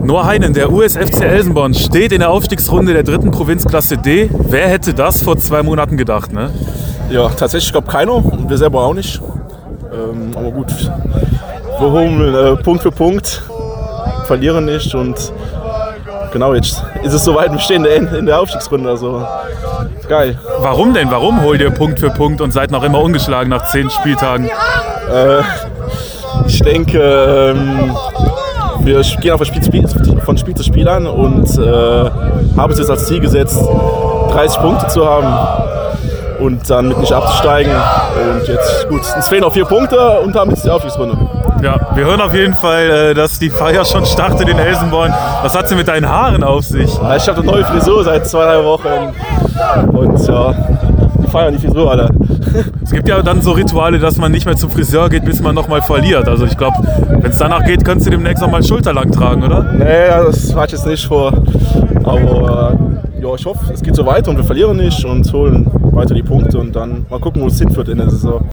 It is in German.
Noah Heinen, der USFC Elsenborn, steht in der Aufstiegsrunde der 3. Provinzklasse D. Wer hätte das vor 2 Monaten gedacht, ne? Ja, tatsächlich, ich glaube keiner und wir selber auch nicht. Aber gut, wir holen Punkt für Punkt, verlieren nicht und genau, jetzt ist es soweit, wir stehen in der Aufstiegsrunde, also geil. Warum denn? Warum holt ihr Punkt für Punkt und seid noch immer ungeschlagen nach 10 Spieltagen? Ich denke, wir gehen von Spiel zu Spiel an und haben es jetzt als Ziel gesetzt, 30 Punkte zu haben und dann mit nicht abzusteigen. Und jetzt, gut, uns fehlen noch 4 Punkte und haben jetzt die Aufstiegsrunde. Ja, wir hören auf jeden Fall, dass die Feier schon startet in Elsenborn. Was hat sie mit deinen Haaren auf sich? Ja, ich habe eine neue Frisur seit 2-3 Wochen und ja, die feiern die Frisur, Alter. Es gibt ja dann so Rituale, dass man nicht mehr zum Friseur geht, bis man nochmal verliert. Also ich glaube, wenn es danach geht, kannst du demnächst noch mal schulterlang tragen, oder? Nee, das hatte ich jetzt nicht vor. Aber ja, ich hoffe, es geht so weiter und wir verlieren nicht und holen weiter die Punkte und dann mal gucken, wo es hinführt in der Saison.